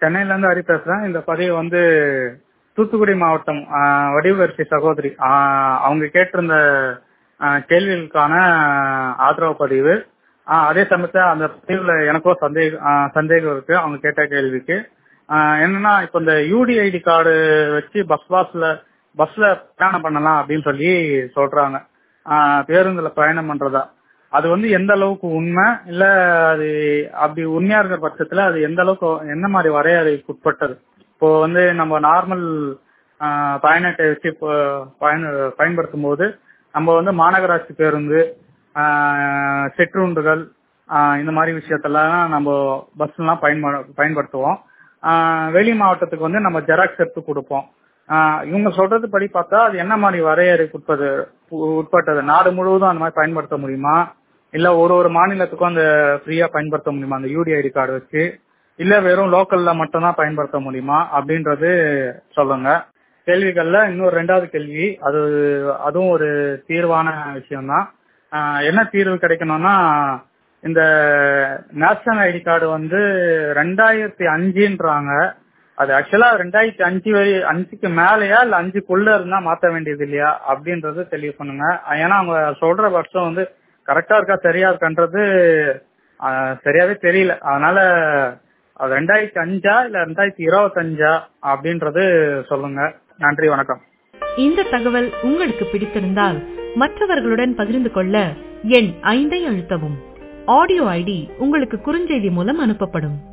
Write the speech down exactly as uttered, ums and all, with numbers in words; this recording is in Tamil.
சென்னையில இருந்து ஹரி பேசுறேன். இந்த பதிவு வந்து தூத்துக்குடி மாவட்டம் ஆஹ், வடிவரிசி சகோதரி ஆஹ், அவங்க கேட்டிருந்த ஆஹ், கேள்விகளுக்கான ஆதரவு பதிவு. ஆஹ், அதே சமயத்துல அந்த பதிவுல எனக்கும் சந்தேகம் ஆஹ், சந்தேகம் இருக்கு அவங்க கேட்ட கேள்விக்கு. ஆஹ், என்னன்னா இப்ப இந்த யூடிஐடி கார்டு வச்சு பஸ் பாஸ்ல பஸ்ல பிரயாணம் பண்ணலாம் அப்படின்னு சொல்லி சொல்றாங்க. ஆஹ், பேருந்துல பயணம் பண்றதா அது வந்து எந்த அளவுக்கு உண்மை, இல்ல அது அப்படி உண்மையா இருக்கிற பட்சத்துல அது எந்த அளவுக்கு என்ன மாதிரி வரையறைக்கு உட்பட்டது? இப்போ வந்து நம்ம நார்மல் பயணத்தை வச்சு இப்போ பயன் பயன்படுத்தும் போது நம்ம வந்து மாநகராட்சி பேருந்து, ஆஹ், சிற்றுண்டுகள், ஆஹ், இந்த மாதிரி விஷயத்தெல்லாம் நம்ம பஸ் எல்லாம் பயன்ப பயன்படுத்துவோம். ஆஹ், வெளி மாவட்டத்துக்கு வந்து நம்ம ஜெராக்ஸ் எடுத்து கொடுப்போம். ஆஹ், இவங்க சொல்றது படி பார்த்தா அது என்ன மாதிரி வரையறைக்கு உட்பது உட்பட்டது நாடு முழுவதும் அந்த மாதிரி பயன்படுத்த முடியுமா, இல்ல ஒரு ஒரு மாநிலத்துக்கும் அந்த ஃப்ரீயா பயன்படுத்த முடியுமா அந்த யூடிஐடி கார்டு வச்சு, இல்ல வெறும் லோக்கல்ல மட்டும் தான் பயன்படுத்த முடியுமா அப்படின்றது சொல்லுங்க. கேள்விகள்ல இன்னொரு ரெண்டாவது கேள்வி, அது அதுவும் ஒரு தீர்வான விஷயம்தான். ஆஹ், என்ன தீர்வு கிடைக்கணும்னா இந்த நேஷனல் ஐடி கார்டு வந்து ரெண்டாயிரத்தி அஞ்சுன்றாங்க. அது ஆக்சுவலா ரெண்டாயிரத்தி அஞ்சு வரை அஞ்சுக்கு மேலயா இல்ல அஞ்சுக்குள்ள இருந்தா மாத்த வேண்டியது இல்லையா அப்படின்றது தெளிவு பண்ணுங்க. ஏன்னா அவங்க சொல்ற வருஷம் வந்து கரெக்டா இருக்கா சரியா இருக்கான்றது ஆஹ், சரியாவே தெரியல. அதனால அது ரெண்டாயிரத்தி அஞ்சா இல்ல ரெண்டாயிரத்தி இருபத்தி அஞ்சா அப்படின்றது சொல்லுங்க. நன்றி, வணக்கம். இந்த தகவல் உங்களுக்கு பிடித்திருந்தால் மற்றவர்களுடன் பகிர்ந்து கொள்ள எண் ஐந்தை அழுத்தவும். ஆடியோ ஐடி உங்களுக்கு குறுஞ்செய்தி மூலம் அனுப்பப்படும்.